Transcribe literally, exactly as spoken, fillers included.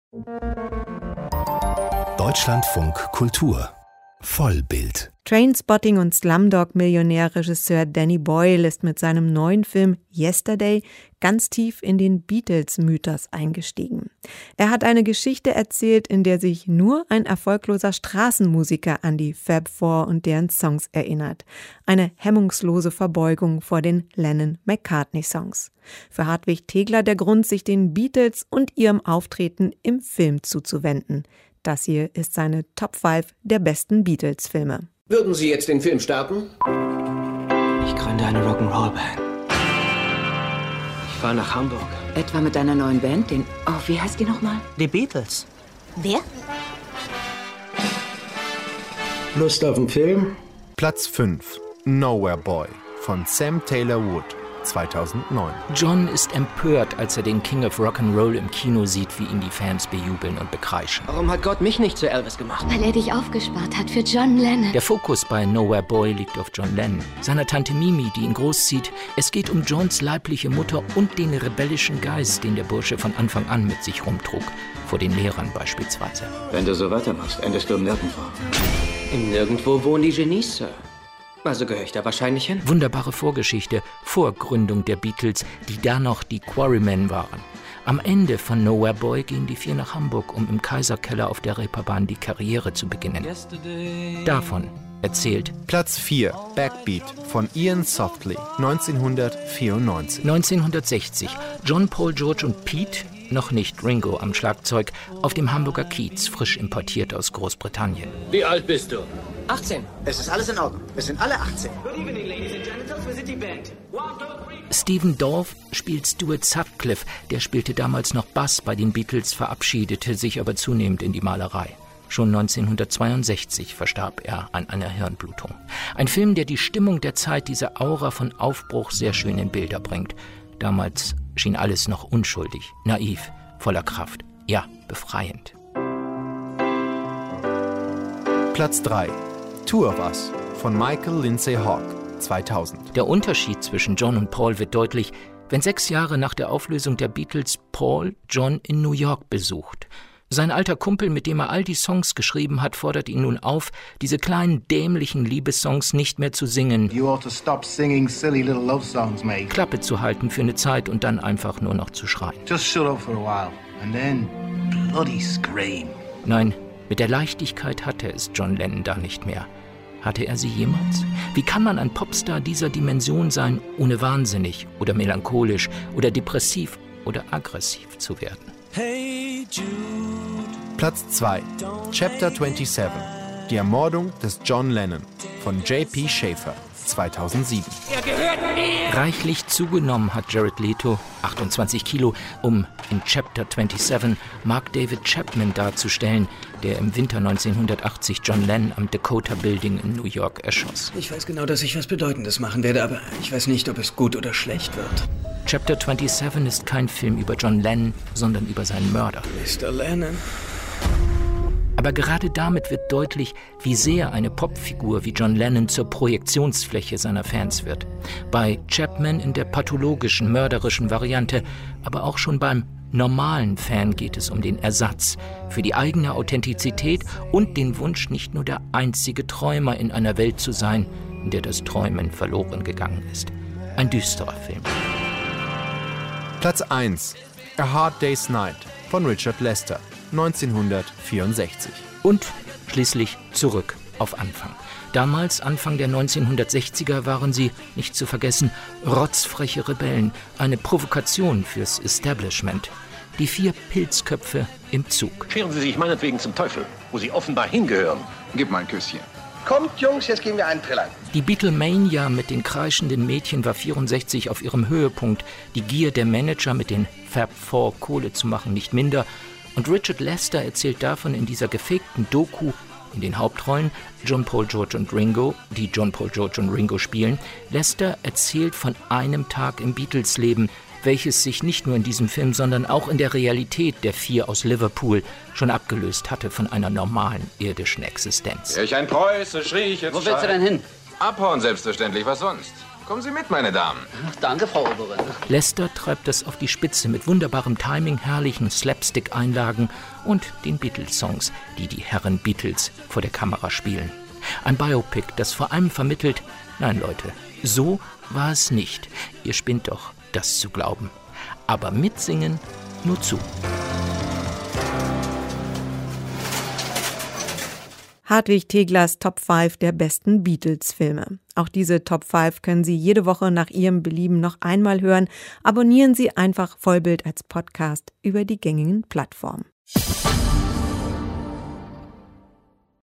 Deutschlandfunk Kultur Vollbild. Trainspotting- und Slumdog-Millionär-Regisseur Danny Boyle ist mit seinem neuen Film Yesterday ganz tief in den Beatles-Mythos eingestiegen. Er hat eine Geschichte erzählt, in der sich nur ein erfolgloser Straßenmusiker an die Fab Four und deren Songs erinnert. Eine hemmungslose Verbeugung vor den Lennon-McCartney-Songs. Für Hartwig Tegler der Grund, sich den Beatles und ihrem Auftreten im Film zuzuwenden. Das hier ist seine Top fünf der besten Beatles-Filme. Würden Sie jetzt den Film starten? Ich gründe eine Rock'n'Roll-Band. Ich fahre nach Hamburg. Etwa mit deiner neuen Band, den... Oh, wie heißt die nochmal? Die Beatles. Wer? Lust auf den Film? Platz fünf. Nowhere Boy von Sam Taylor Wood. zweitausendneun. John ist empört, als er den King of Rock'n'Roll im Kino sieht, wie ihn die Fans bejubeln und bekreischen. Warum hat Gott mich nicht zu Elvis gemacht? Weil er dich aufgespart hat für John Lennon. Der Fokus bei Nowhere Boy liegt auf John Lennon, seiner Tante Mimi, die ihn großzieht. Es geht um Johns leibliche Mutter und den rebellischen Geist, den der Bursche von Anfang an mit sich rumtrug. Vor den Lehrern beispielsweise. Wenn du so weitermachst, endest du im Nirgendwo. Im Nirgendwo wohnen die Genies, Sir. Also gehöre ich da wahrscheinlich hin. Wunderbare Vorgeschichte vor Gründung der Beatles, die da noch die Quarrymen waren. Am Ende von Nowhere Boy gehen die vier nach Hamburg, um im Kaiserkeller auf der Reeperbahn die Karriere zu beginnen. Davon erzählt Platz vier. Backbeat von Ian Softly, neunzehnhundertvierundneunzig. neunzehnhundertsechzig. John, Paul, George und Pete, noch nicht Ringo am Schlagzeug, auf dem Hamburger Kiez, frisch importiert aus Großbritannien. Wie alt bist du? achtzehn. Es ist alles in Ordnung. Wir sind alle achtzehn. Stephen Dorff spielt Stuart Sutcliffe, der spielte damals noch Bass bei den Beatles, verabschiedete sich aber zunehmend in die Malerei. Schon neunzehnhundertzweiundsechzig verstarb er an einer Hirnblutung. Ein Film, der die Stimmung der Zeit, diese Aura von Aufbruch sehr schön in Bilder bringt. Damals schien alles noch unschuldig, naiv, voller Kraft, ja, befreiend. Platz drei. Two of Us von Michael Lindsay Hogg, zweitausend. Der Unterschied zwischen John und Paul wird deutlich, wenn sechs Jahre nach der Auflösung der Beatles Paul John in New York besucht. Sein alter Kumpel, mit dem er all die Songs geschrieben hat, fordert ihn nun auf, diese kleinen dämlichen Liebessongs nicht mehr zu singen, You ought to stop singing silly little love songs, mate. Klappe zu halten für eine Zeit und dann einfach nur noch zu schreien. Just shut up for a while and then bloody scream. Nein, mit der Leichtigkeit hatte es John Lennon da nicht mehr. Hatte er sie jemals? Wie kann man ein Popstar dieser Dimension sein, ohne wahnsinnig oder melancholisch oder depressiv oder aggressiv zu werden? Hey Jude. Platz zwei. Chapter siebenundzwanzig. Die Ermordung des John Lennon von J P Schaefer, zweitausendsieben. Er gehört mir! Reichlich zugenommen hat Jared Leto, achtundzwanzig Kilo, um in Chapter siebenundzwanzig Mark David Chapman darzustellen, der im Winter neunzehnhundertachtzig John Lennon am Dakota Building in New York erschoss. Ich weiß genau, dass ich was Bedeutendes machen werde, aber ich weiß nicht, ob es gut oder schlecht wird. Chapter siebenundzwanzig ist kein Film über John Lennon, sondern über seinen Mörder. Mister Lennon. Aber gerade damit wird deutlich, wie sehr eine Popfigur wie John Lennon zur Projektionsfläche seiner Fans wird. Bei Chapman in der pathologischen, mörderischen Variante, aber auch schon beim normalen Fan geht es um den Ersatz für die eigene Authentizität und den Wunsch, nicht nur der einzige Träumer in einer Welt zu sein, in der das Träumen verloren gegangen ist. Ein düsterer Film. Platz eins. A Hard Day's Night von Richard Lester, neunzehnhundertvierundsechzig. Und schließlich zurück auf Anfang. Damals, Anfang der neunzehnhundertsechziger, waren sie, nicht zu vergessen, rotzfreche Rebellen, eine Provokation fürs Establishment. Die vier Pilzköpfe im Zug. Scheren Sie sich meinetwegen zum Teufel, wo Sie offenbar hingehören. Gib mal ein Küsschen. Kommt, Jungs, jetzt gehen wir einen trillern. Die Beatlemania mit den kreischenden Mädchen war vierundsechzig auf ihrem Höhepunkt. Die Gier der Manager mit den Fab Four Kohle zu machen nicht minder. Und Richard Lester erzählt davon in dieser gefakten Doku, in den Hauptrollen John, Paul, George und Ringo, die John, Paul, George und Ringo spielen. Lester erzählt von einem Tag im Beatles-Leben, welches sich nicht nur in diesem Film, sondern auch in der Realität der vier aus Liverpool schon abgelöst hatte von einer normalen irdischen Existenz. Wäre ich ein Preuße, schrie ich jetzt. Wo willst du denn hin? Abhauen, selbstverständlich, was sonst? Kommen Sie mit, meine Damen. Danke, Frau Oberin. Lester treibt das auf die Spitze mit wunderbarem Timing, herrlichen Slapstick-Einlagen und den Beatles-Songs, die die Herren Beatles vor der Kamera spielen. Ein Biopic, das vor allem vermittelt, nein Leute, so war es nicht. Ihr spinnt doch, das zu glauben. Aber mitsingen nur zu. Hartwig Teglers Top fünf der besten Beatles-Filme. Auch diese Top fünf können Sie jede Woche nach Ihrem Belieben noch einmal hören. Abonnieren Sie einfach Vollbild als Podcast über die gängigen Plattformen.